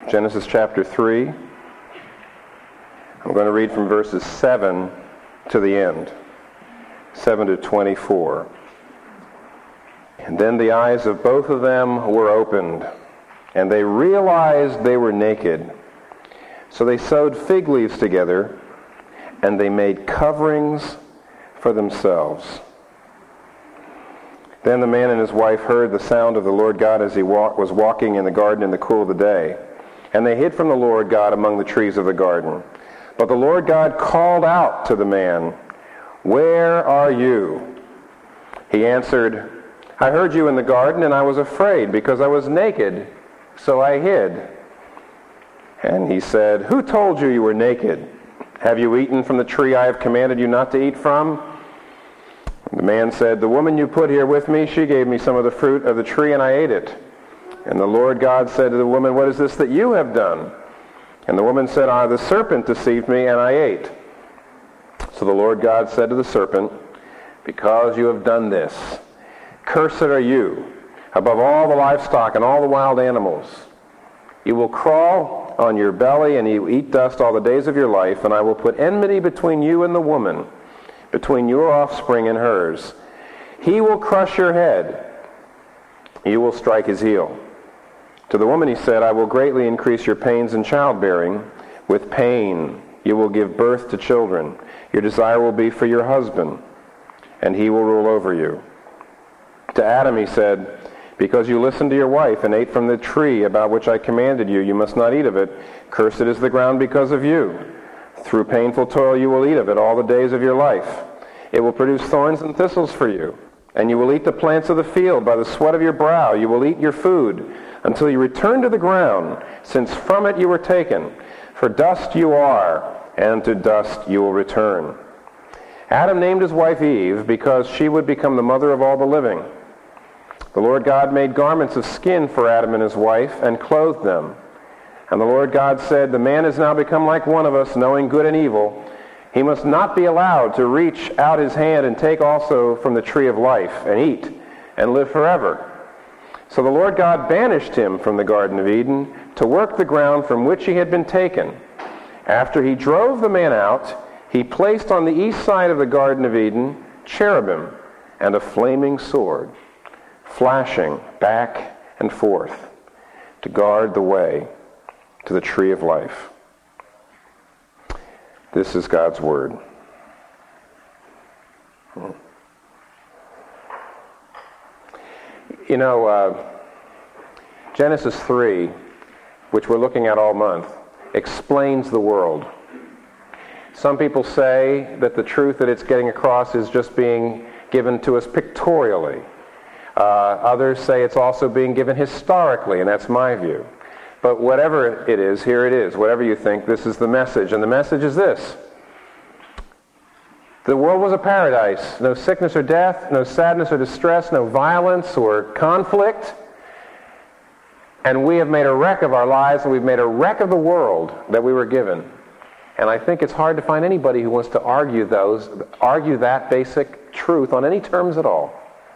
Genesis chapter 3. I'm going to read from verses 7 to the end, 7 to 24. And then the eyes of both of them were opened, and they realized they were naked. So they sewed fig leaves together, and they made coverings for themselves. Then the man and his wife heard the sound of the Lord God as he was walking in the garden in the cool of the day. And they hid from the Lord God among the trees of the garden. But the Lord God called out to the man, "Where are you?" He answered, "I heard you in the garden, and I was afraid, because I was naked, so I hid." And he said, "Who told you you were naked? Have you eaten from the tree I have commanded you not to eat from?" And the man said, "The woman you put here with me, she gave me some of the fruit of the tree, and I ate it." And the Lord God said to the woman, "What is this that you have done?" And the woman said, "The serpent deceived me, and I ate." So the Lord God said to the serpent, "Because you have done this, cursed are you above all the livestock and all the wild animals. You will crawl on your belly, and you will eat dust all the days of your life, and I will put enmity between you and the woman, between your offspring and hers. He will crush your head, you will strike his heel." To the woman he said, "I will greatly increase your pains in childbearing. With pain you will give birth to children. Your desire will be for your husband, and he will rule over you." To Adam he said, "Because you listened to your wife and ate from the tree about which I commanded you, you must not eat of it. Cursed is the ground because of you. Through painful toil you will eat of it all the days of your life. It will produce thorns and thistles for you, and you will eat the plants of the field. By the sweat of your brow you will eat your food, until you return to the ground, since from it you were taken. For dust you are, and to dust you will return." Adam named his wife Eve, because she would become the mother of all the living. The Lord God made garments of skin for Adam and his wife, and clothed them. And the Lord God said, "The man has now become like one of us, knowing good and evil. He must not be allowed to reach out his hand and take also from the tree of life, and eat, and live forever." So the Lord God banished him from the Garden of Eden to work the ground from which he had been taken. After he drove the man out, he placed on the east side of the Garden of Eden cherubim and a flaming sword, flashing back and forth to guard the way to the tree of life. This is God's word. You know, Genesis 3, which we're looking at all month, explains the world. Some people say that the truth that it's getting across is just being given to us pictorially. Others say it's also being given historically, and that's my view. But whatever it is, here it is. Whatever you think, this is the message. And the message is this: the world was a paradise. No sickness or death, no sadness or distress, no violence or conflict. And we have made a wreck of our lives, and we've made a wreck of the world that we were given. And I think it's hard to find anybody who wants to argue that basic truth on any terms at all.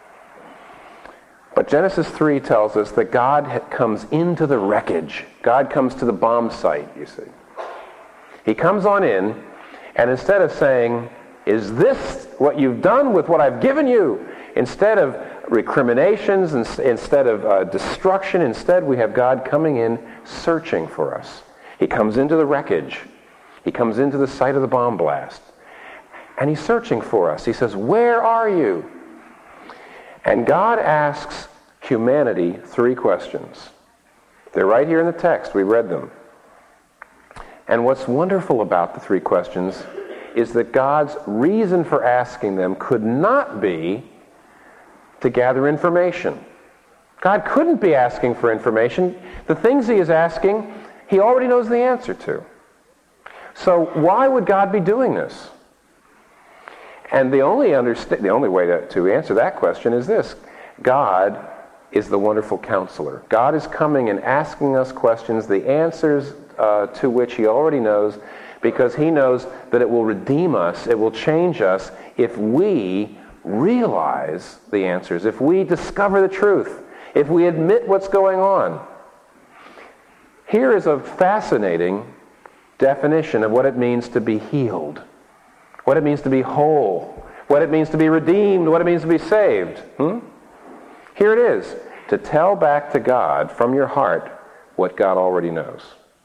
But Genesis 3 tells us that God comes into the wreckage. God comes to the bomb site, you see. He comes on in, and instead of saying, "Is this what you've done with what I've given you?" Instead of recriminations, instead of destruction, instead we have God coming in, searching for us. He comes into the wreckage. He comes into the site of the bomb blast. And he's searching for us. He says, "Where are you?" And God asks humanity 3 questions. They're right here in the text. We read them. And what's wonderful about the 3 questions is that God's reason for asking them could not be to gather information. God couldn't be asking for information. The things he is asking, he already knows the answer to. So why would God be doing this? And the only way to answer that question is this: God is the wonderful counselor. God is coming and asking us questions, the answers to which he already knows, because he knows that it will redeem us, it will change us if we realize the answers, if we discover the truth, if we admit what's going on. Here is a fascinating definition of what it means to be healed, what it means to be whole, what it means to be redeemed, what it means to be saved. Here it is, to tell back to God from your heart what God already knows.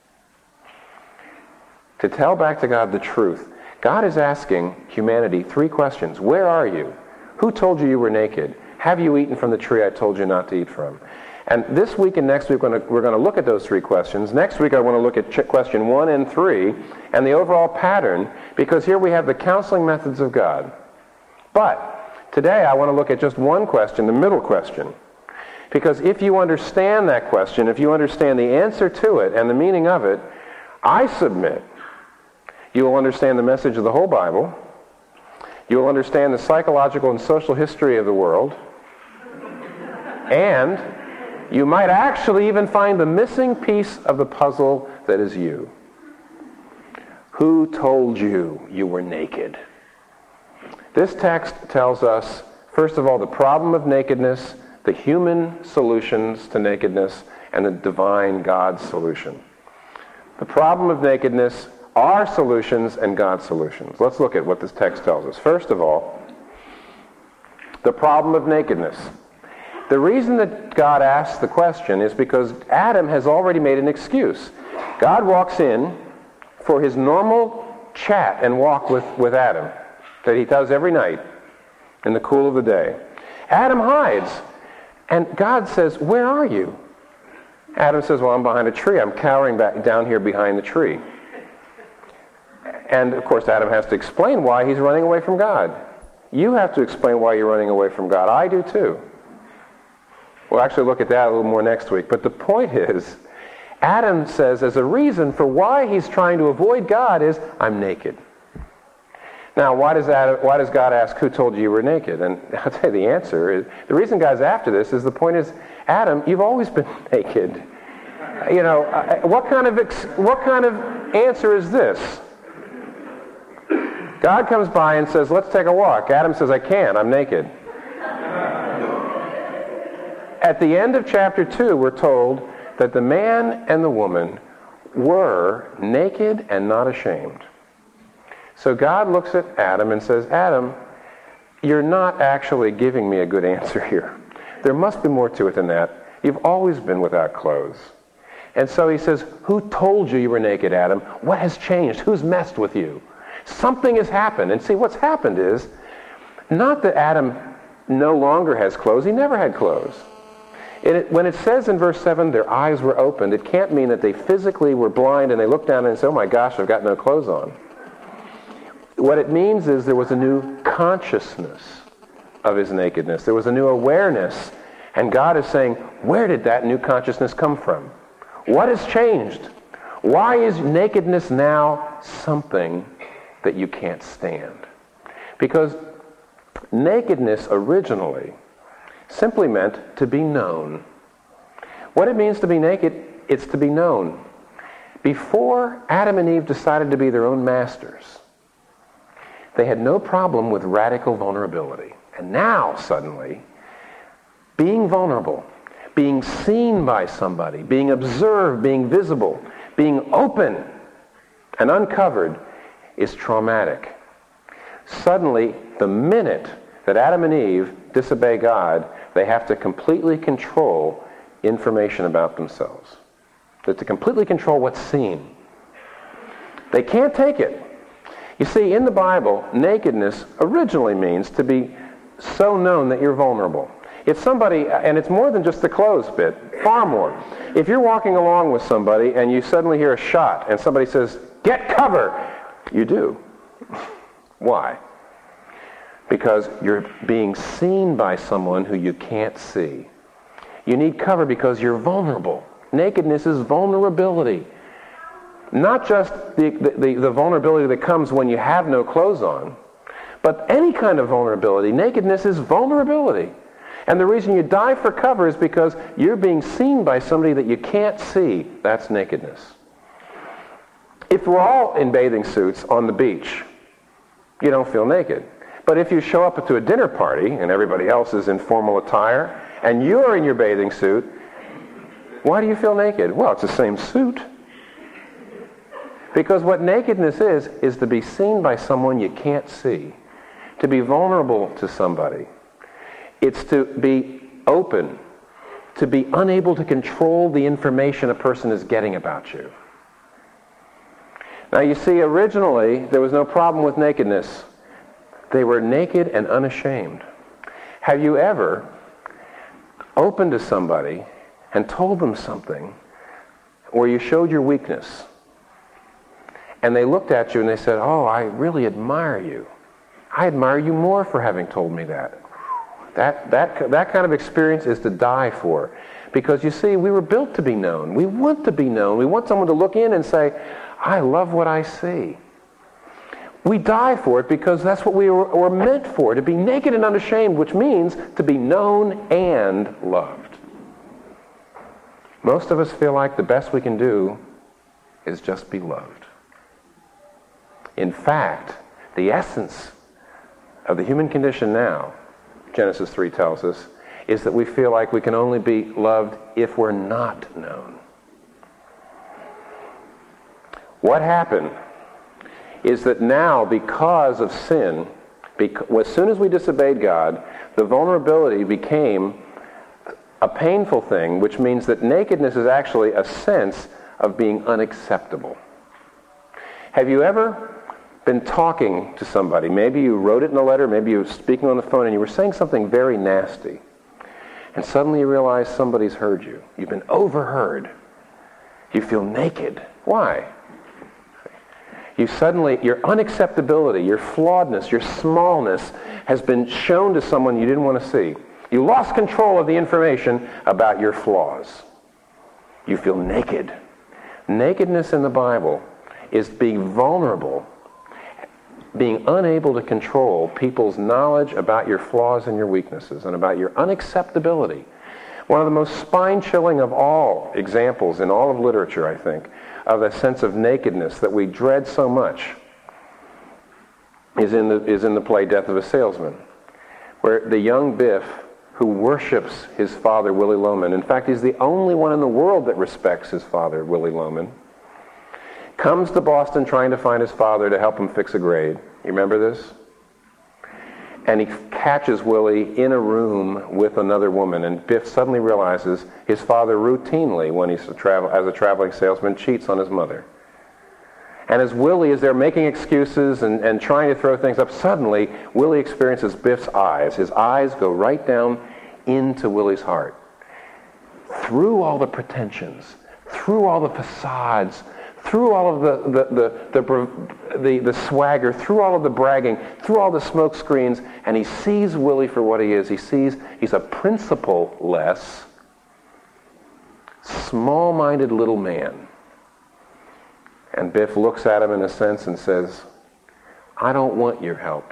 To tell back to God the truth. God is asking humanity 3 questions. Where are you? Who told you you were naked? Have you eaten from the tree I told you not to eat from? And this week and next week we're going to look at those 3 questions. Next week I want to look at question 1 and 3 and the overall pattern, because here we have the counseling methods of God. But today I want to look at just one question, the middle question. Because if you understand that question, if you understand the answer to it and the meaning of it, I submit you will understand the message of the whole Bible. You will understand the psychological and social history of the world. And you might actually even find the missing piece of the puzzle that is you. Who told you you were naked? This text tells us, first of all, the problem of nakedness, the human solutions to nakedness, and the divine God's solution. The problem of nakedness, our solutions, and God's solutions. Let's look at what this text tells us. First of all, the problem of nakedness. The reason that God asks the question is because Adam has already made an excuse. God walks in for his normal chat and walk with Adam that he does every night in the cool of the day. Adam hides, and God says, "Where are you?" Adam says, "Well, I'm behind a tree. I'm cowering back down here behind the tree." And, of course, Adam has to explain why he's running away from God. You have to explain why you're running away from God. I do, too. We'll actually look at that a little more next week. But the point is, Adam says as a reason for why he's trying to avoid God is, I'm naked. Now, why does God ask, who told you you were naked? And I'll tell you the answer is, the reason God's after this is, the point is, Adam, you've always been naked. You know, what kind of answer is this? God comes by and says, let's take a walk. Adam says, I can't, I'm naked. At the end of chapter 2, we're told that the man and the woman were naked and not ashamed. So God looks at Adam and says, Adam, you're not actually giving me a good answer here. There must be more to it than that. You've always been without clothes. And so he says, who told you you were naked, Adam? What has changed? Who's messed with you? Something has happened. And see, what's happened is, not that Adam no longer has clothes. He never had clothes. When it says in verse 7, their eyes were opened, it can't mean that they physically were blind and they looked down and said, oh my gosh, I've got no clothes on. What it means is there was a new consciousness of his nakedness. There was a new awareness. And God is saying, where did that new consciousness come from? What has changed? Why is nakedness now something that you can't stand? Because nakedness originally simply meant to be known. What it means to be naked, it's to be known. Before Adam and Eve decided to be their own masters, they had no problem with radical vulnerability. And now, suddenly, being vulnerable, being seen by somebody, being observed, being visible, being open and uncovered is traumatic. Suddenly, the minute that Adam and Eve disobey God, they have to completely control information about themselves. They have to completely control what's seen. They can't take it. You see, in the Bible, nakedness originally means to be so known that you're vulnerable. If somebody, and it's more than just the clothes bit, far more. If you're walking along with somebody and you suddenly hear a shot and somebody says, get cover, you do. Why? Because you're being seen by someone who you can't see. You need cover because you're vulnerable. Nakedness is vulnerability. Not just the vulnerability that comes when you have no clothes on, but any kind of vulnerability. Nakedness is vulnerability. And the reason you dive for cover is because you're being seen by somebody that you can't see. That's nakedness. If we're all in bathing suits on the beach, you don't feel naked. But if you show up to a dinner party and everybody else is in formal attire and you're in your bathing suit, Why do you feel naked? Well, it's the same suit. Because what nakedness is to be seen by someone you can't see. To be vulnerable to somebody. It's to be open. To be unable to control the information a person is getting about you. Now you see, originally, there was no problem with nakedness. They were naked and unashamed. Have you ever opened to somebody and told them something where you showed your weakness? And they looked at you and they said, "Oh, I really admire you. I admire you more for having told me that." That kind of experience is to die for. Because you see, we were built to be known. We want to be known. We want someone to look in and say, "I love what I see." We die for it because that's what we were meant for, to be naked and unashamed, which means to be known and loved. Most of us feel like the best we can do is just be loved. In fact, the essence of the human condition now, Genesis 3 tells us, is that we feel like we can only be loved if we're not known. What happened is that now, because of sin, as soon as we disobeyed God, the vulnerability became a painful thing, which means that nakedness is actually a sense of being unacceptable. Have you ever been talking to somebody? Maybe you wrote it in a letter, maybe you were speaking on the phone, and you were saying something very nasty. And suddenly you realize somebody's heard you. You've been overheard. You feel naked. Why? Your unacceptability, your flawedness, your smallness has been shown to someone you didn't want to see. You lost control of the information about your flaws. You feel naked. Nakedness in the Bible is being vulnerable, being unable to control people's knowledge about your flaws and your weaknesses and about your unacceptability. One of the most spine-chilling of all examples in all of literature, I think, of a sense of nakedness that we dread so much is in the play Death of a Salesman, where the young Biff, who worships his father, Willy Loman, in fact, he's the only one in the world that respects his father, Willy Loman, comes to Boston trying to find his father to help him fix a grade. You remember this? And he catches Willie in a room with another woman, and Biff suddenly realizes his father routinely, when he's as a traveling salesman, cheats on his mother. And as Willie is there making excuses and trying to throw things up, suddenly Willie experiences Biff's eyes. His eyes go right down into Willie's heart. Through all the pretensions, through all the facades, through all of the swagger, through all of the bragging, through all the smoke screens, and he sees Willie for what he is. He sees he's a principle-less, small-minded little man. And Biff looks at him in a sense and says, "I don't want your help.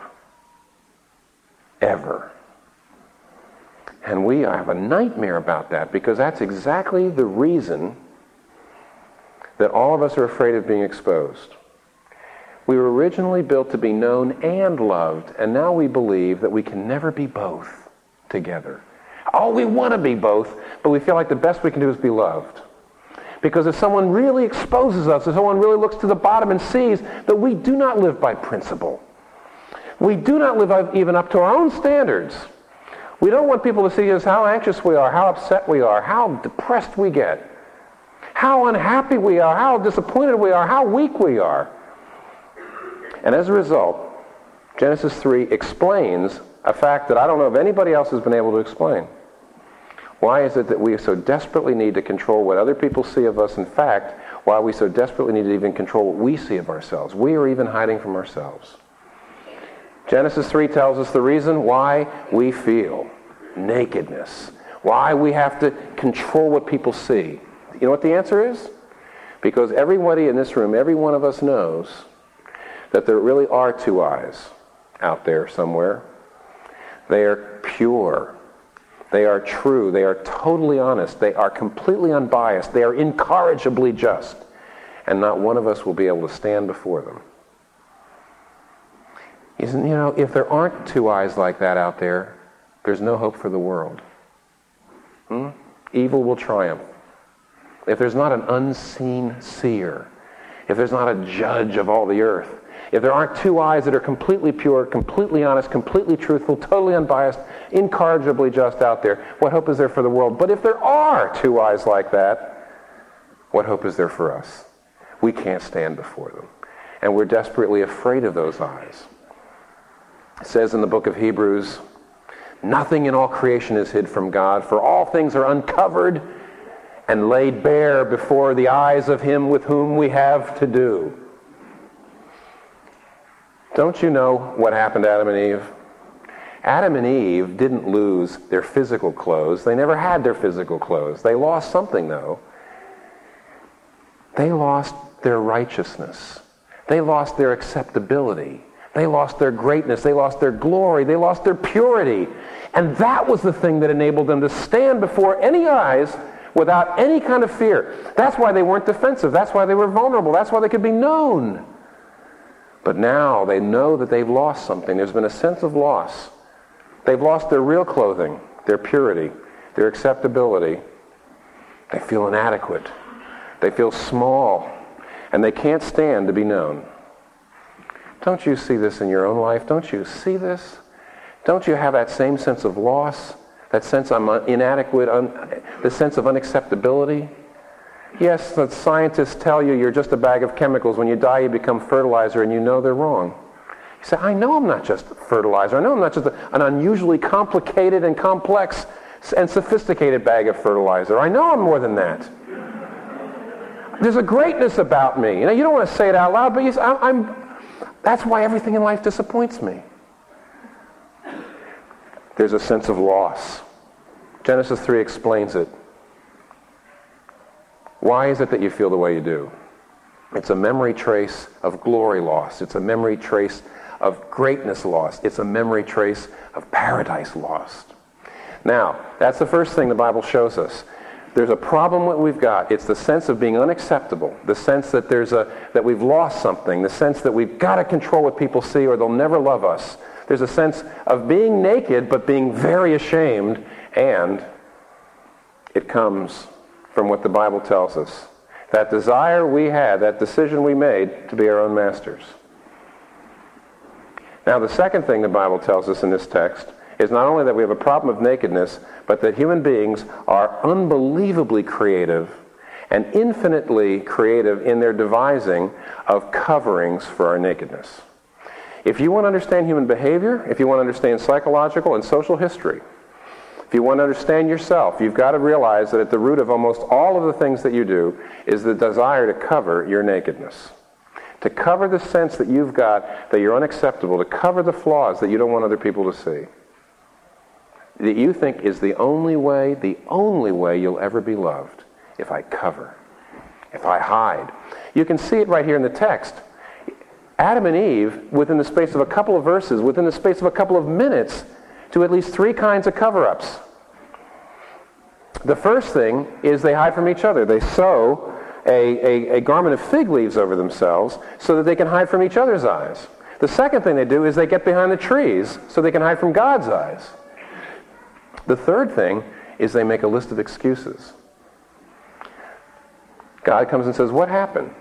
Ever." And we have a nightmare about that, because that's exactly the reason that all of us are afraid of being exposed. We were originally built to be known and loved, and now we believe that we can never be both together. Oh, we want to be both, but we feel like the best we can do is be loved. Because if someone really exposes us, if someone really looks to the bottom and sees that we do not live by principle, we do not live even up to our own standards. We don't want people to see us how anxious we are, how upset we are, how depressed we get, how unhappy we are, how disappointed we are, how weak we are. And as a result, Genesis 3 explains a fact that I don't know if anybody else has been able to explain. Why is it that we so desperately need to control what other people see of us? In fact, why we so desperately need to even control what we see of ourselves. We are even hiding from ourselves. Genesis 3 tells us the reason why we feel nakedness, why we have to control what people see. You know what the answer is? Because everybody in this room, every one of us knows that there really are two eyes out there somewhere. They are pure. They are true. They are totally honest. They are completely unbiased. They are incorrigibly just. And not one of us will be able to stand before them. If there aren't two eyes like that out there, there's no hope for the world. Evil will triumph. if there's not an unseen seer, if there's not a judge of all the earth, if there aren't two eyes that are completely pure, completely honest, completely truthful, totally unbiased, incorrigibly just out there, what hope is there for the world? But if there are two eyes like that, what hope is there for us? We can't stand before them. And we're desperately afraid of those eyes. It says in the book of Hebrews, nothing in all creation is hid from God, for all things are uncovered and laid bare before the eyes of him with whom we have to do. Don't you know what happened to Adam and Eve? Adam and Eve didn't lose their physical clothes. They never had their physical clothes. They lost something, though. They lost their righteousness. They lost their acceptability. They lost their greatness. They lost their glory. They lost their purity. And that was the thing that enabled them to stand before any eyes without any kind of fear. That's why they weren't defensive. That's why they were vulnerable. That's why they could be known. But now they know that they've lost something. There's been a sense of loss. They've lost their real clothing, their purity, their acceptability. They feel inadequate. They feel small. And they can't stand to be known. Don't you see this in your own life? Don't you see this? Don't you have that same sense of loss? That sense I'm inadequate, the sense of unacceptability? Yes, the scientists tell you you're just a bag of chemicals. When you die, you become fertilizer, and you know they're wrong. You say, I know I'm not just fertilizer. I know I'm not just an unusually complicated and complex and sophisticated bag of fertilizer. I know I'm more than that. There's a greatness about me. You know, you don't want to say it out loud, but that's why everything in life disappoints me. There's a sense of loss. Genesis 3 explains it. Why is it that you feel the way you do? It's a memory trace of glory lost. It's a memory trace of greatness lost. It's a memory trace of paradise lost. Now, that's the first thing the Bible shows us. There's a problem that we've got. It's the sense of being unacceptable, the sense that that we've lost something, the sense that we've got to control what people see or they'll never love us. There's a sense of being naked but being very ashamed, and it comes from what the Bible tells us. That desire we had, that decision we made to be our own masters. Now, the second thing the Bible tells us in this text is not only that we have a problem of nakedness, but that human beings are unbelievably creative and infinitely creative in their devising of coverings for our nakedness. If you want to understand human behavior, if you want to understand psychological and social history, if you want to understand yourself, you've got to realize that at the root of almost all of the things that you do is the desire to cover your nakedness. To cover the sense that you've got that you're unacceptable, to cover the flaws that you don't want other people to see. That you think is the only way you'll ever be loved, if I cover, if I hide. You can see it right here in the text. Adam and Eve, within the space of a couple of verses, within the space of a couple of minutes, do at least three kinds of cover-ups. The first thing is they hide from each other. They sew a garment of fig leaves over themselves so that they can hide from each other's eyes. The second thing they do is they get behind the trees so they can hide from God's eyes. The third thing is they make a list of excuses. God comes and says, what happened?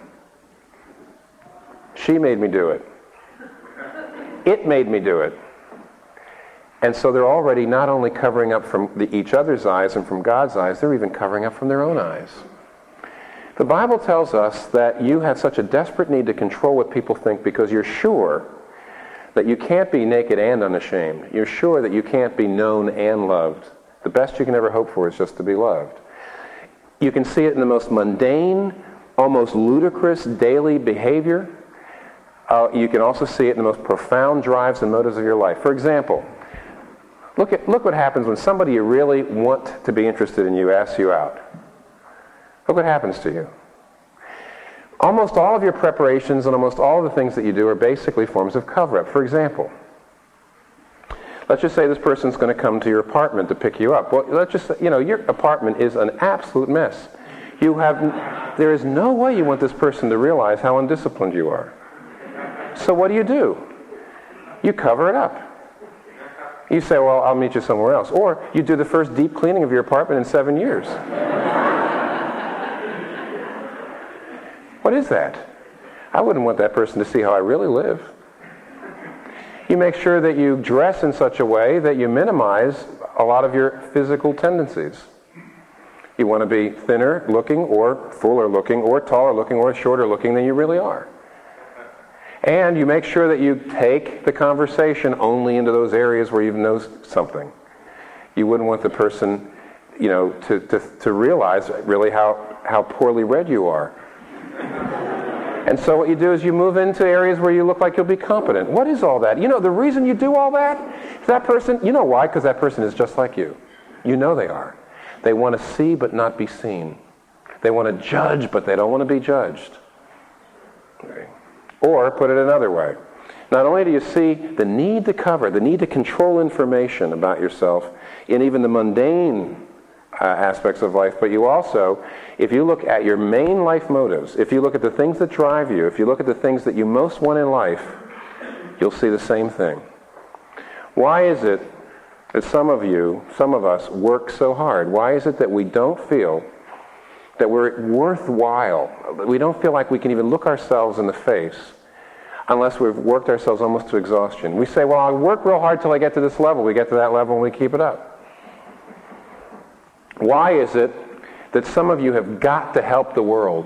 She made me do it. It made me do it. And so they're already not only covering up from each other's eyes and from God's eyes, they're even covering up from their own eyes. The Bible tells us that you have such a desperate need to control what people think because you're sure that you can't be naked and unashamed. You're sure that you can't be known and loved. The best you can ever hope for is just to be loved. You can see it in the most mundane, almost ludicrous daily behavior. You can also see it in the most profound drives and motives of your life. For example, look what happens when somebody you really want to be interested in you asks you out. Look what happens to you. Almost all of your preparations and almost all of the things that you do are basically forms of cover-up. For example, let's just say this person's going to come to your apartment to pick you up. Well, let's just say, your apartment is an absolute mess. There is no way you want this person to realize how undisciplined you are. So what do? You cover it up. You say, well, I'll meet you somewhere else. Or you do the first deep cleaning of your apartment in 7 years. What is that? I wouldn't want that person to see how I really live. You make sure that you dress in such a way that you minimize a lot of your physical tendencies. You want to be thinner looking or fuller looking or taller looking or shorter looking than you really are. And you make sure that you take the conversation only into those areas where you know something. You wouldn't want the person, to realize really how poorly read you are. And so what you do is you move into areas where you look like you'll be competent. What is all that? The reason you do all that is that person, you know why? Because that person is just like you. You know they are. They want to see but not be seen. They want to judge but they don't want to be judged. Okay. Or, put it another way, not only do you see the need to cover, the need to control information about yourself in even the mundane aspects of life, but you also, if you look at your main life motives, if you look at the things that drive you, if you look at the things that you most want in life, you'll see the same thing. Why is it that some of us work so hard? Why is it that we don't feel that we're worthwhile? We don't feel like we can even look ourselves in the face unless we've worked ourselves almost to exhaustion. We say, well, I work real hard till I get to this level. We get to that level and we keep it up. Why is it that some of you have got to help the world?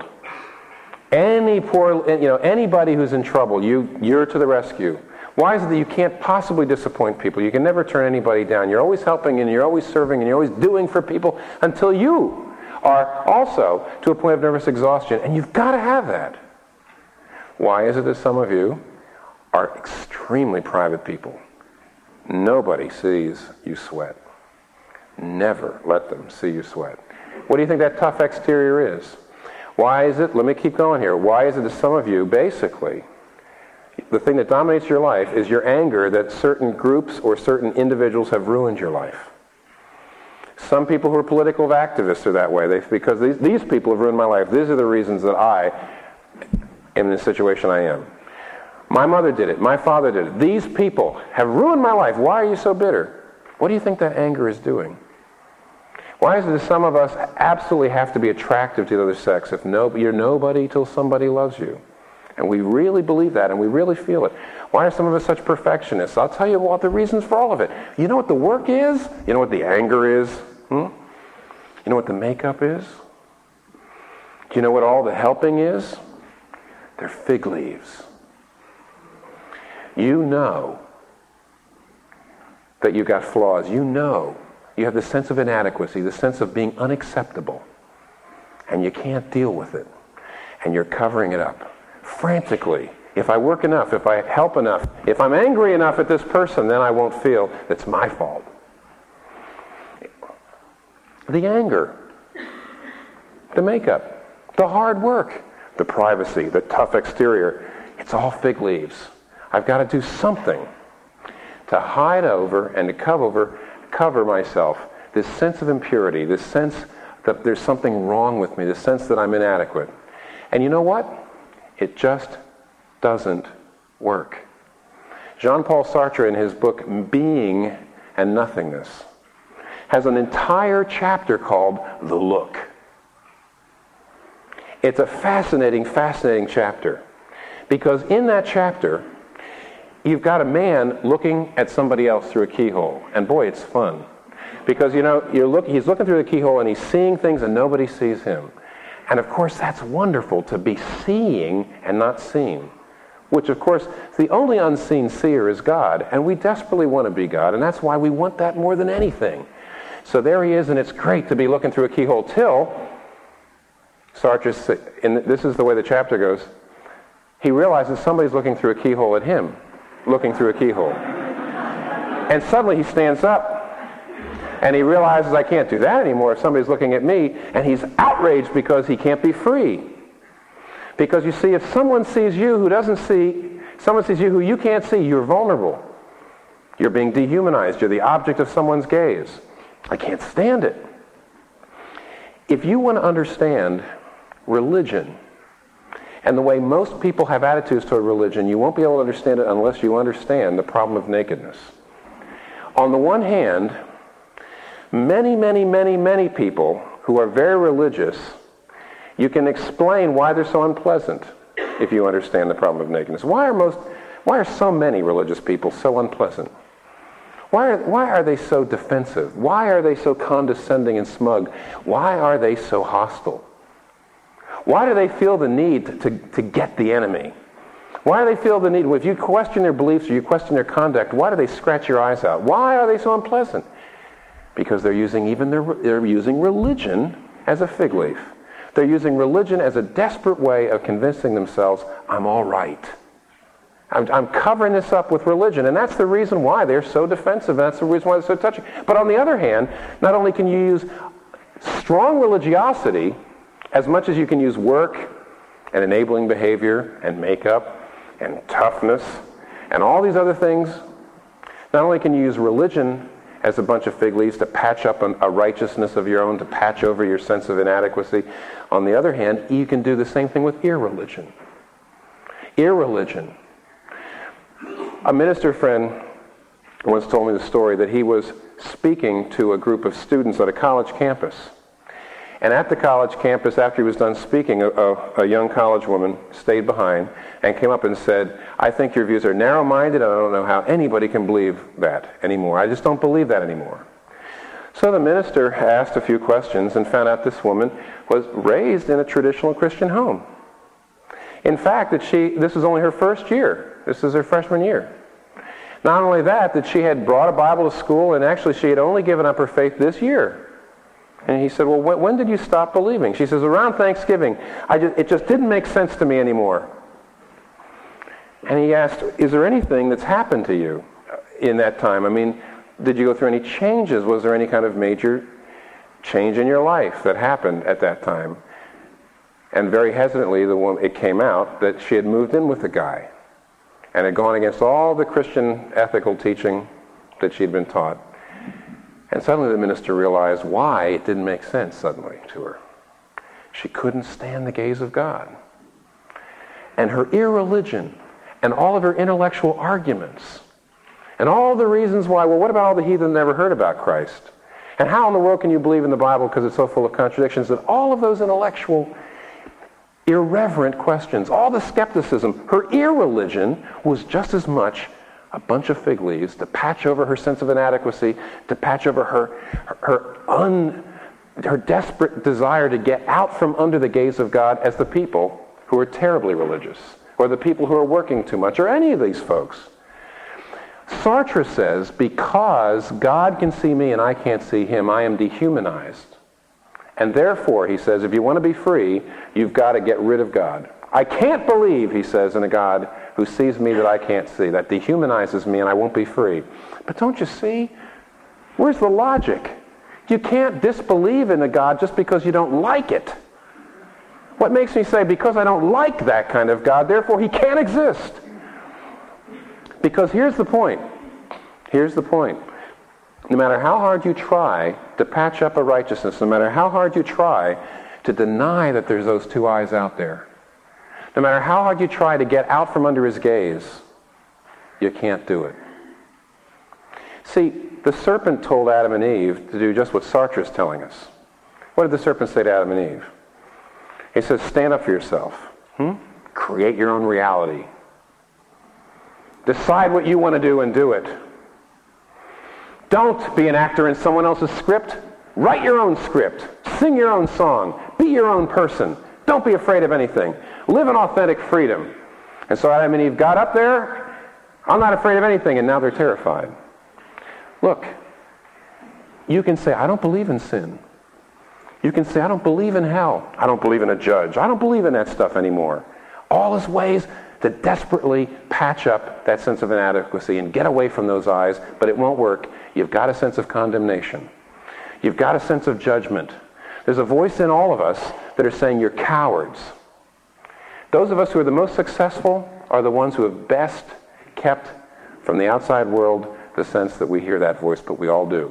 Anybody who's in trouble, you're to the rescue. Why is it that you can't possibly disappoint people? You can never turn anybody down. You're always helping and you're always serving and you're always doing for people until you are also to a point of nervous exhaustion. And you've got to have that. Why is it that some of you are extremely private people? Nobody sees you sweat. Never let them see you sweat. What do you think that tough exterior is? Why is it, let me keep going here, why is it that some of you, basically, the thing that dominates your life is your anger that certain groups or certain individuals have ruined your life? Some people who are political activists are that way. Because these people have ruined my life. These are the reasons that I am in the situation I am. My mother did it. My father did it. These people have ruined my life. Why are you so bitter? What do you think that anger is doing? Why is it that some of us absolutely have to be attractive to the other sex if you're nobody till somebody loves you? And we really believe that and we really feel it. Why are some of us such perfectionists? I'll tell you what the reasons for all of it. You know what the work is? You know what the anger is? You know what the makeup is? Do you know what all the helping is? They're fig leaves. You know that you've got flaws. You know you have the sense of inadequacy, the sense of being unacceptable, and you can't deal with it, and you're covering it up frantically. If I work enough, if I help enough, if I'm angry enough at this person, then I won't feel it's my fault. The anger, the makeup, the hard work, the privacy, the tough exterior, it's all fig leaves. I've got to do something to hide over and to cover myself, this sense of impurity, this sense that there's something wrong with me, this sense that I'm inadequate. And you know what? It just doesn't work. Jean-Paul Sartre, in his book Being and Nothingness, has an entire chapter called The Look. It's a fascinating, fascinating chapter. Because in that chapter, you've got a man looking at somebody else through a keyhole. And boy, it's fun. Because, he's looking through the keyhole and he's seeing things and nobody sees him. And of course, that's wonderful to be seeing and not seen. Which, of course, the only unseen seer is God. And we desperately want to be God. And that's why we want that more than anything. So there he is, and it's great to be looking through a keyhole till Sartre, and this is the way the chapter goes, he realizes somebody's looking through a keyhole at him. Looking through a keyhole. And suddenly he stands up and he realizes I can't do that anymore if somebody's looking at me, and he's outraged because he can't be free. Because you see, if someone sees you someone sees you who you can't see, you're vulnerable. You're being dehumanized. You're the object of someone's gaze. I can't stand it. If you want to understand religion and the way most people have attitudes toward religion, you won't be able to understand it unless you understand the problem of nakedness. On the one hand, many, many, many, many people who are very religious You can explain why they're so unpleasant if you understand the problem of nakedness. Why are so many religious people so unpleasant? Why are they so defensive? Why are they so condescending and smug? Why are they so hostile? Why do they feel the need to get the enemy? Why do they feel the need? If you question their beliefs or you question their conduct, why do they scratch your eyes out? Why are they so unpleasant? Because they're using religion as a fig leaf. They're using religion as a desperate way of convincing themselves, I'm all right. I'm covering this up with religion, and that's the reason why they're so defensive. That's the reason why they're so touchy. But on the other hand, not only can you use strong religiosity as much as you can use work and enabling behavior and makeup and toughness and all these other things, not only can you use religion as a bunch of fig leaves to patch up a righteousness of your own, to patch over your sense of inadequacy. On the other hand, you can do the same thing with irreligion. Irreligion. A minister friend once told me the story that he was speaking to a group of students at a college campus. And at the college campus, after he was done speaking, a young college woman stayed behind and came up and said, I think your views are narrow-minded, and I don't know how anybody can believe that anymore. I just don't believe that anymore. So the minister asked a few questions and found out this woman was raised in a traditional Christian home. In fact, this was only her first year. This is her freshman year. Not only that she had brought a Bible to school, and actually she had only given up her faith this year. And he said, well, when did you stop believing? She says, around Thanksgiving. It just didn't make sense to me anymore. And he asked, is there anything that's happened to you in that time? I mean, did you go through any changes? Was there any kind of major change in your life that happened at that time? And very hesitantly, it came out that she had moved in with a guy and had gone against all the Christian ethical teaching that she had been taught. And suddenly the minister realized why it didn't make sense suddenly to her. She couldn't stand the gaze of God. And her irreligion and all of her intellectual arguments and all the reasons why, well, what about all the heathen that never heard about Christ? And how in the world can you believe in the Bible because it's so full of contradictions? That all of those intellectual, irreverent questions, all the skepticism, her irreligion was just as much a bunch of fig leaves to patch over her sense of inadequacy, to patch over her desperate desire to get out from under the gaze of God as the people who are terribly religious, or the people who are working too much, or any of these folks. Sartre says, because God can see me and I can't see him, I am dehumanized. And therefore, he says, if you want to be free, you've got to get rid of God. I can't believe, he says, in a God who sees me that I can't see. That dehumanizes me and I won't be free. But don't you see? Where's the logic? You can't disbelieve in a God just because you don't like it. What makes me say, because I don't like that kind of God, therefore he can't exist? Because here's the point. Here's the point. No matter how hard you try to patch up a righteousness, no matter how hard you try to deny that there's those two eyes out there, no matter how hard you try to get out from under his gaze, you can't do it. See, the serpent told Adam and Eve to do just what Sartre is telling us. What did the serpent say to Adam and Eve? He says, stand up for yourself. Create your own reality. Decide what you want to do and do it. Don't be an actor in someone else's script. Write your own script. Sing your own song. Be your own person. Don't be afraid of anything. Live in authentic freedom. And so Adam and Eve got up there. I'm not afraid of anything, and now they're terrified. Look, you can say, I don't believe in sin. You can say, I don't believe in hell. I don't believe in a judge. I don't believe in that stuff anymore. All is ways to desperately patch up that sense of inadequacy and get away from those eyes, but it won't work. You've got a sense of condemnation. You've got a sense of judgment. There's a voice in all of us that are saying you're cowards. Those of us who are the most successful are the ones who have best kept from the outside world the sense that we hear that voice, but we all do.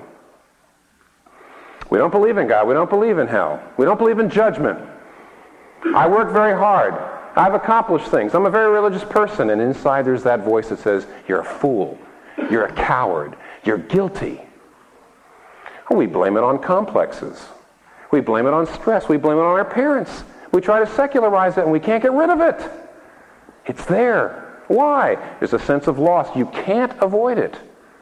We don't believe in God. We don't believe in hell. We don't believe in judgment. I work very hard. I've accomplished things. I'm a very religious person. And inside there's that voice that says, you're a fool. You're a coward. You're guilty. We blame it on complexes. We blame it on stress. We blame it on our parents. We try to secularize it and we can't get rid of it. It's there. Why? There's a sense of loss. You can't avoid it.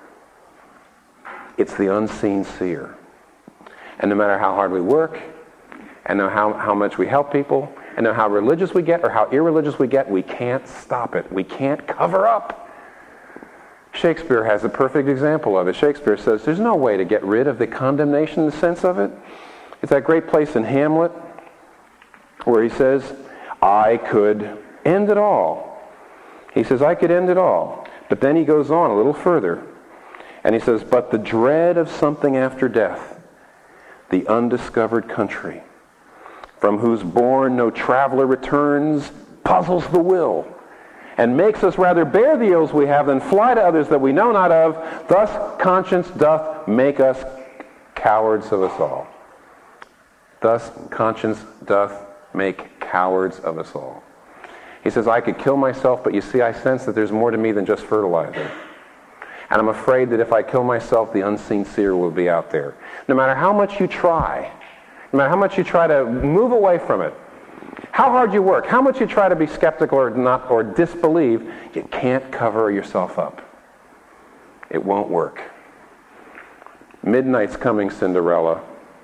It's the unseen seer. And no matter how hard we work, and no matter how much we help people, and no matter how religious we get or how irreligious we get, we can't stop it. We can't cover up. Shakespeare has a perfect example of it. Shakespeare says there's no way to get rid of the condemnation in the sense of it. It's that great place in Hamlet where he says, I could end it all. He says, I could end it all. But then he goes on a little further. And he says, but the dread of something after death, the undiscovered country, from whose bourne no traveler returns, puzzles the will, and makes us rather bear the ills we have than fly to others that we know not of. Thus conscience doth make us cowards of us all. Thus conscience doth make cowards of us all. He says, I could kill myself, but you see, I sense that there's more to me than just fertilizer. And I'm afraid that if I kill myself, the unseen seer will be out there. No matter how much you try, no matter how much you try to move away from it, how hard you work, how much you try to be skeptical or disbelieve, you can't cover yourself up. It won't work. Midnight's coming, Cinderella.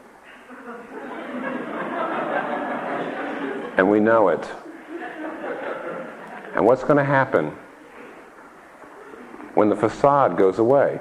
And we know it. And what's going to happen when the facade goes away?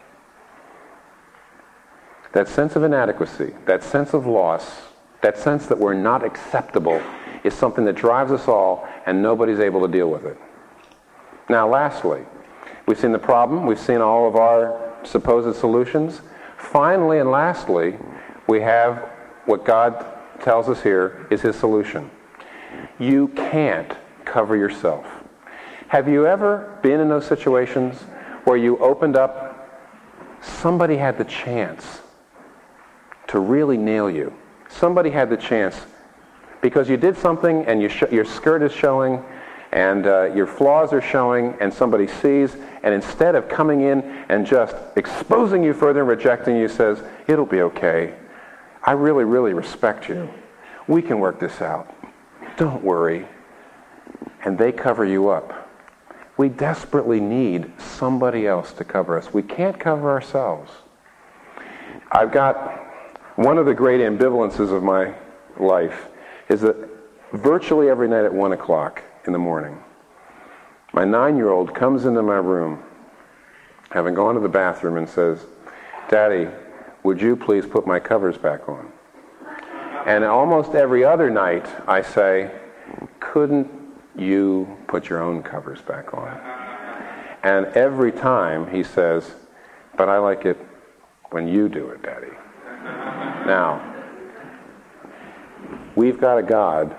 That sense of inadequacy, that sense of loss, that sense that we're not acceptable is something that drives us all, and nobody's able to deal with it. Now, lastly, we've seen the problem, we've seen all of our supposed solutions. Finally and lastly, we have what God tells us here is his solution. You can't cover yourself. Have you ever been in those situations where you opened up, somebody had the chance to really nail you? Somebody had the chance because you did something and your skirt is showing and your flaws are showing and somebody sees, and instead of coming in and just exposing you further and rejecting you, says, it'll be okay. I really, really respect you. We can work this out. Don't worry. And they cover you up. We desperately need somebody else to cover us. We can't cover ourselves. I've got one of the great ambivalences of my life is that virtually every night at 1 o'clock in the morning, my 9-year-old comes into my room, having gone to the bathroom, and says, Daddy, would you please put my covers back on? And almost every other night I say, couldn't you put your own covers back on? And every time he says, but I like it when you do it, Daddy. Now, we've got a God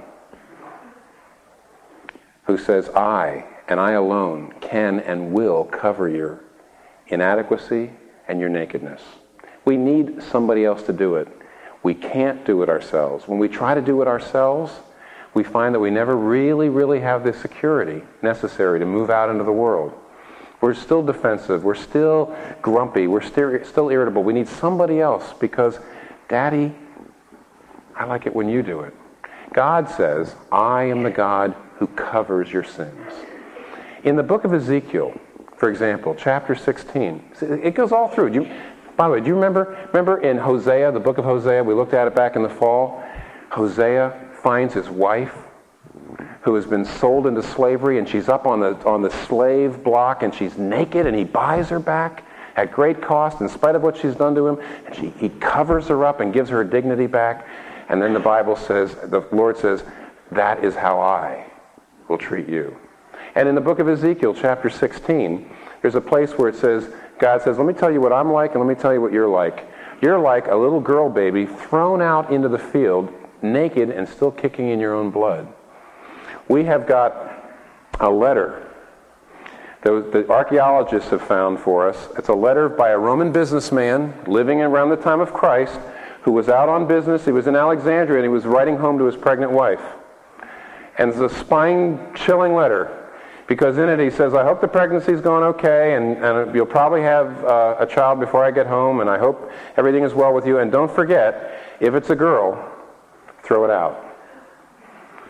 who says, I, and I alone, can and will cover your inadequacy and your nakedness. We need somebody else to do it. We can't do it ourselves. When we try to do it ourselves, we find that we never really, really have the security necessary to move out into the world. We're still defensive. We're still grumpy. We're still irritable. We need somebody else because, Daddy, I like it when you do it. God says, I am the God who covers your sins. In the book of Ezekiel, for example, chapter 16, it goes all through. By the way, do you remember in Hosea, the book of Hosea, we looked at it back in the fall, Hosea finds his wife who has been sold into slavery, and she's up on the slave block, and she's naked, and he buys her back at great cost in spite of what she's done to him, and he covers her up and gives her dignity back. And then the Bible says, the Lord says, that is how I will treat you. And in the book of Ezekiel, chapter 16, there's a place where it says, God says, let me tell you what I'm like and let me tell you what you're like. You're like a little girl baby thrown out into the field, naked and still kicking in your own blood. We have got a letter that the archaeologists have found for us. It's a letter by a Roman businessman living around the time of Christ who was out on business. He was in Alexandria and he was writing home to his pregnant wife. And it's a spine-chilling letter because in it he says, I hope the pregnancy's going okay and you'll probably have a child before I get home, and I hope everything is well with you. And don't forget, if it's a girl, throw it out.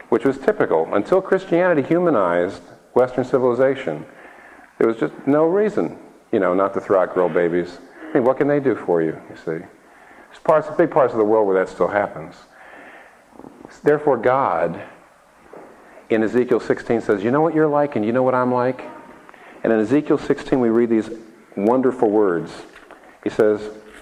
which was typical. Until Christianity humanized Western civilization, there was just no reason, not to throw out girl babies. I mean, what can they do for you, you see? There's big parts of the world where that still happens. Therefore, God, in Ezekiel 16, says, you know what you're like and you know what I'm like? And in Ezekiel 16, we read these wonderful words. He says,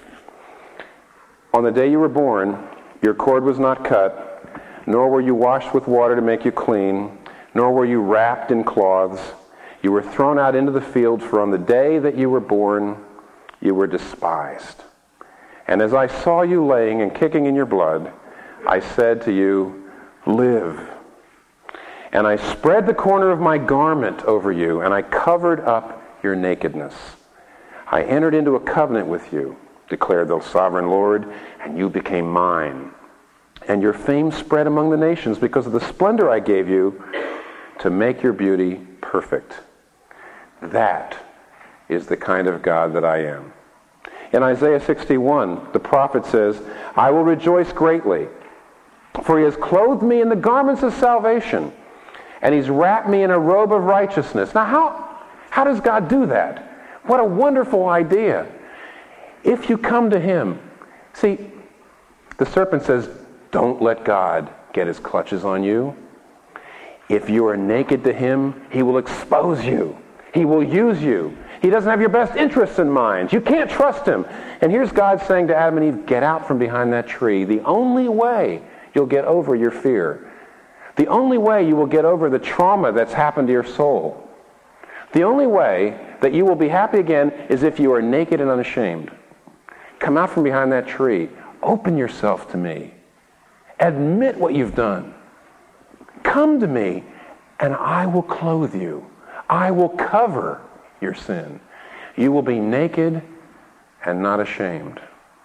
on the day you were born, your cord was not cut, nor were you washed with water to make you clean, nor were you wrapped in cloths. You were thrown out into the field, for on the day that you were born, you were despised. And as I saw you laying and kicking in your blood, I said to you, live. And I spread the corner of my garment over you, and I covered up your nakedness. I entered into a covenant with you, declared the sovereign Lord, and you became mine. And your fame spread among the nations because of the splendor I gave you to make your beauty perfect. That is the kind of God that I am. In Isaiah 61, the prophet says, I will rejoice greatly, for he has clothed me in the garments of salvation, and he's wrapped me in a robe of righteousness. Now, how does God do that? What a wonderful idea. If you come to him, see, the serpent says, don't let God get his clutches on you. If you are naked to him, he will expose you. He will use you. He doesn't have your best interests in mind. You can't trust him. And here's God saying to Adam and Eve, get out from behind that tree. The only way you'll get over your fear, the only way you will get over the trauma that's happened to your soul, the only way that you will be happy again is if you are naked and unashamed. Come out from behind that tree. Open yourself to me. Admit what you've done. Come to me, and I will clothe you. I will cover your sin. You will be naked and not ashamed.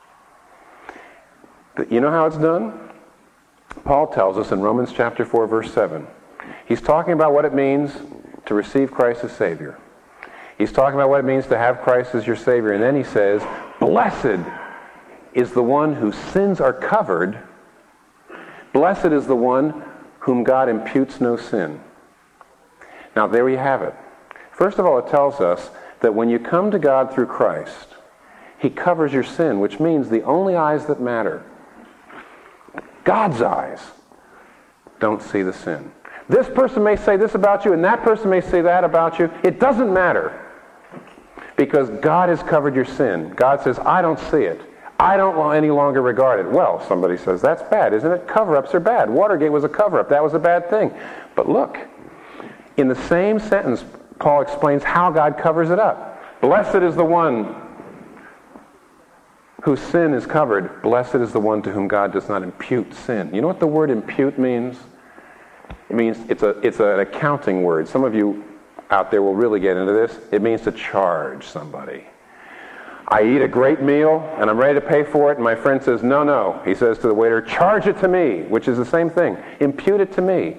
You know how it's done? Paul tells us in Romans chapter 4, verse 7. He's talking about what it means to receive Christ as Savior. He's talking about what it means to have Christ as your Savior. And then he says, blessed is the one whose sins are covered. Blessed is the one whom God imputes no sin. Now, there you have it. First of all, it tells us that when you come to God through Christ, he covers your sin, which means the only eyes that matter, God's eyes, don't see the sin. This person may say this about you, and that person may say that about you. It doesn't matter, because God has covered your sin. God says, I don't see it. I don't any longer regard it. Well, somebody says, that's bad, isn't it? Cover-ups are bad. Watergate was a cover-up. That was a bad thing. But look, in the same sentence, Paul explains how God covers it up. Blessed is the one whose sin is covered. Blessed is the one to whom God does not impute sin. You know what the word impute means? It means it's an accounting word. Some of you out there will really get into this. It means to charge somebody. I eat a great meal, and I'm ready to pay for it, and my friend says, no. He says to the waiter, charge it to me, which is the same thing. Impute it to me.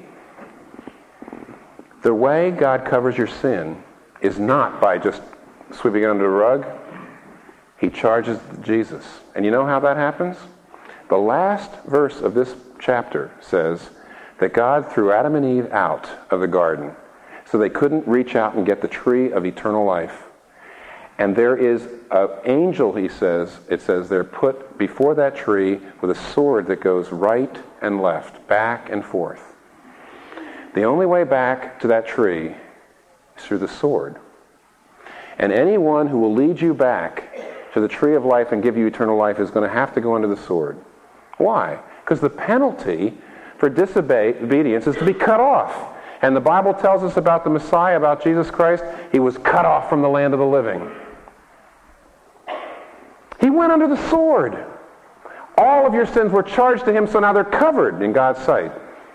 The way God covers your sin is not by just sweeping it under the rug. He charges Jesus. And you know how that happens? The last verse of this chapter says that God threw Adam and Eve out of the garden so they couldn't reach out and get the tree of eternal life. And there is an angel, it says they're put before that tree with a sword that goes right and left, back and forth. The only way back to that tree is through the sword. And anyone who will lead you back to the tree of life and give you eternal life is going to have to go under the sword. Why? Because the penalty for disobedience is to be cut off. And the Bible tells us about the Messiah, about Jesus Christ. He was cut off from the land of the living. He went under the sword. All of your sins were charged to him, so now they're covered in God's sight.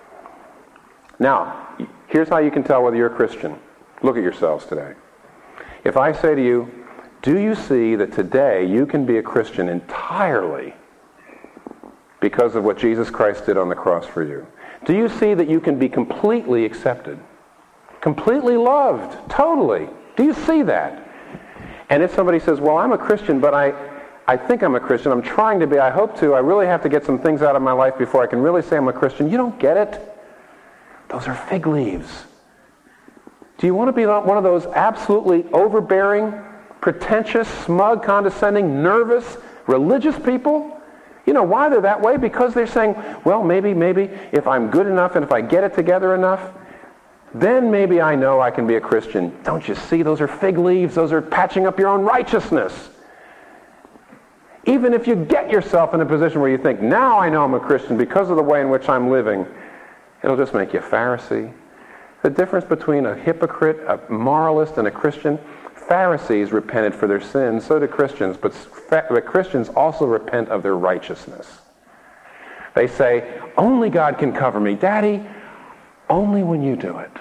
Now, here's how you can tell whether you're a Christian. Look at yourselves today. If I say to you, do you see that today you can be a Christian entirely because of what Jesus Christ did on the cross for you? Do you see that you can be completely accepted, completely loved, totally? Do you see that? And if somebody says, well, I'm a Christian, but I think I'm a Christian, I'm trying to be, I hope to, I really have to get some things out of my life before I can really say I'm a Christian, you don't get it. Those are fig leaves. Do you want to be one of those absolutely overbearing, pretentious, smug, condescending, nervous, religious people? You know why they're that way? Because they're saying, well, maybe if I'm good enough and if I get it together enough, then maybe I know I can be a Christian. Don't you see? Those are fig leaves. Those are patching up your own righteousness. Even if you get yourself in a position where you think, now I know I'm a Christian because of the way in which I'm living, it'll just make you a Pharisee. The difference between a hypocrite, a moralist, and a Christian, Pharisees repented for their sins, so do Christians, but Christians also repent of their righteousness. They say, only God can cover me. Daddy, only when you do it.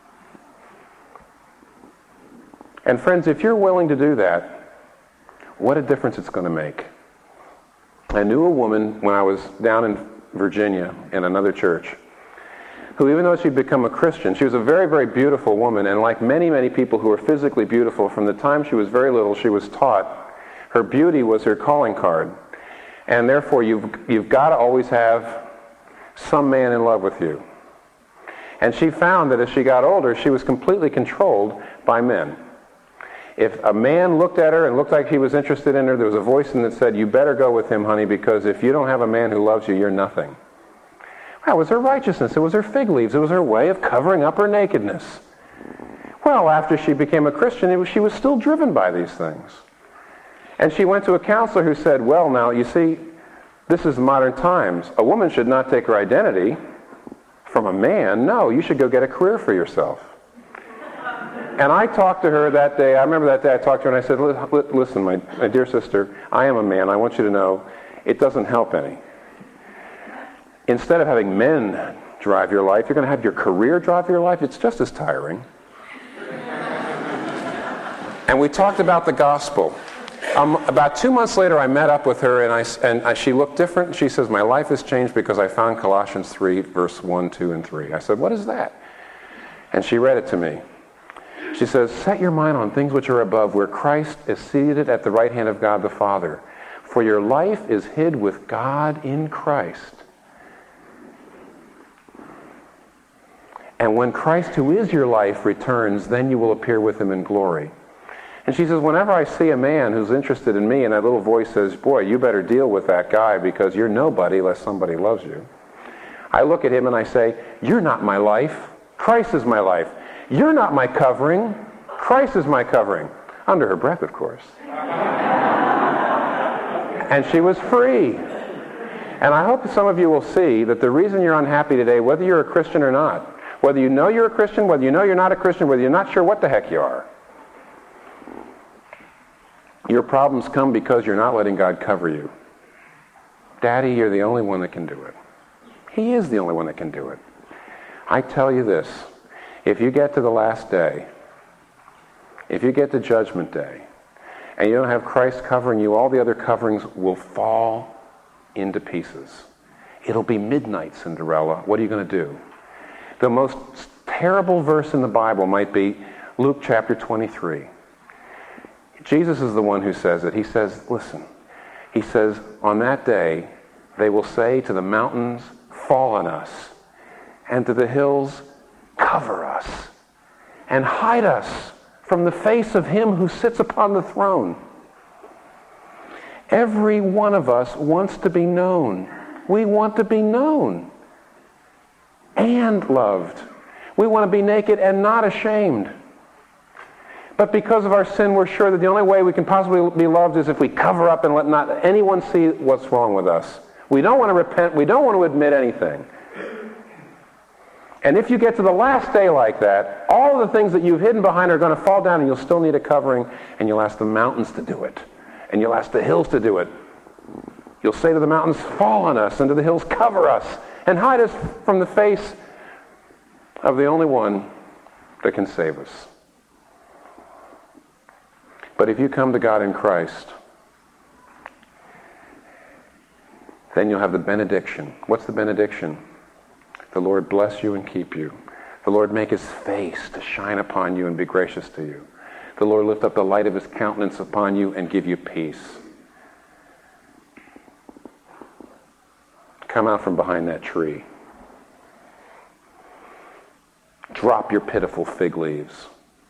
And friends, if you're willing to do that, what a difference it's going to make. I knew a woman when I was down in Virginia in another church who, even though she'd become a Christian, she was a very, very beautiful woman, and like many, many people who are physically beautiful, from the time she was very little, she was taught her beauty was her calling card. And therefore, you've got to always have some man in love with you. And she found that as she got older, she was completely controlled by men. If a man looked at her and looked like he was interested in her, there was a voice in that said, you better go with him, honey, because if you don't have a man who loves you, you're nothing. That was her righteousness. It was her fig leaves. It was her way of covering up her nakedness. Well, after she became a Christian, she was still driven by these things. And she went to a counselor who said, well, now, you see, this is modern times. A woman should not take her identity from a man. No, you should go get a career for yourself. And I talked to her that day. I remember that day I talked to her and I said, listen, my dear sister, I am a man. I want you to know it doesn't help any. Instead of having men drive your life, you're going to have your career drive your life. It's just as tiring. And we talked about the gospel. About 2 months later, I met up with her, and she looked different. She says, my life has changed because I found Colossians 3, verse 1, 2, and 3. I said, what is that? And she read it to me. She says, set your mind on things which are above, where Christ is seated at the right hand of God the Father. For your life is hid with God in Christ. And when Christ, who is your life, returns, then you will appear with him in glory. And she says, whenever I see a man who's interested in me, and that little voice says, boy, you better deal with that guy because you're nobody unless somebody loves you, I look at him and I say, you're not my life. Christ is my life. You're not my covering. Christ is my covering. Under her breath, of course. And she was free. And I hope that some of you will see that the reason you're unhappy today, whether you're a Christian or not, whether you know you're a Christian, whether you know you're not a Christian, whether you're not sure what the heck you are, your problems come because you're not letting God cover you. Daddy, you're the only one that can do it. He is the only one that can do it. I tell you this, if you get to the last day, if you get to Judgment Day, and you don't have Christ covering you, all the other coverings will fall into pieces. It'll be midnight, Cinderella. What are you going to do? The most terrible verse in the Bible might be Luke chapter 23. Jesus is the one who says it. He says, listen, he says, on that day, they will say to the mountains, fall on us, and to the hills, cover us, and hide us from the face of him who sits upon the throne. Every one of us wants to be known. We want to be known and loved. We want to be naked and not ashamed. But because of our sin, we're sure that the only way we can possibly be loved is if we cover up and let not anyone see what's wrong with us. We don't want to repent. We don't want to admit anything. And if you get to the last day like that, all of the things that you've hidden behind are going to fall down, and you'll still need a covering, and you'll ask the mountains to do it. And you'll ask the hills to do it. You'll say to the mountains, fall on us, and to the hills, cover us, and hide us from the face of the only one that can save us. But if you come to God in Christ, then you'll have the benediction. What's the benediction? The Lord bless you and keep you. The Lord make his face to shine upon you and be gracious to you. The Lord lift up the light of his countenance upon you and give you peace. Come out from behind that tree. drop your pitiful fig leaves.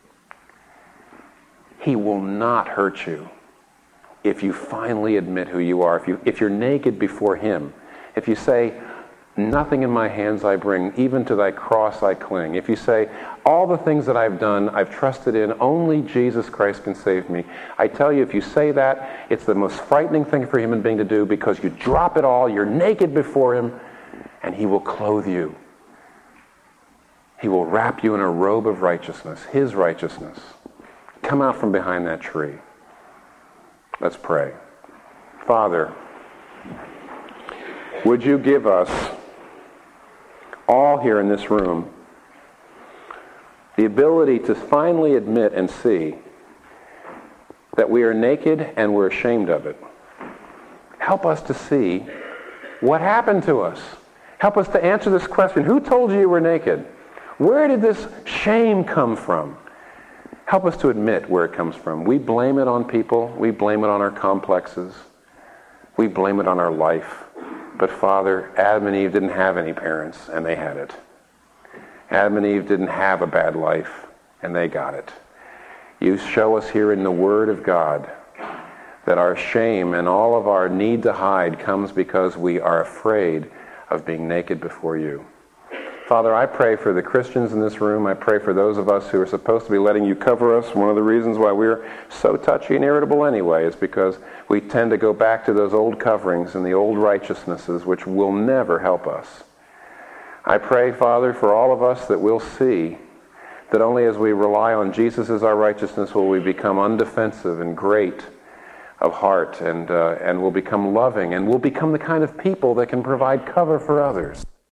He will not hurt you if you finally admit who you are. If you're naked before him. If you say, nothing in my hands I bring, even to thy cross I cling. If you say, all the things that I've done, I've trusted in, only Jesus Christ can save me. I tell you, if you say that, it's the most frightening thing for a human being to do, because you drop it all, you're naked before him, and he will clothe you. He will wrap you in a robe of righteousness, his righteousness. Come out from behind that tree. Let's pray. Father, would you give us, all here in this room, the ability to finally admit and see that we are naked and we're ashamed of it. Help us to see what happened to us. Help us to answer this question. Who told you you were naked? Where did this shame come from? Help us to admit where it comes from. We blame it on people. We blame it on our complexes. We blame it on our life. But Father, Adam and Eve didn't have any parents, and they had it. Adam and Eve didn't have a bad life, and they got it. You show us here in the Word of God that our shame and all of our need to hide comes because we are afraid of being naked before you. Father, I pray for the Christians in this room. I pray for those of us who are supposed to be letting you cover us. One of the reasons why we're so touchy and irritable anyway is because we tend to go back to those old coverings and the old righteousnesses which will never help us. I pray, Father, for all of us that we'll see that only as we rely on Jesus as our righteousness will we become undefensive and great of heart, and will become loving, and will become the kind of people that can provide cover for others.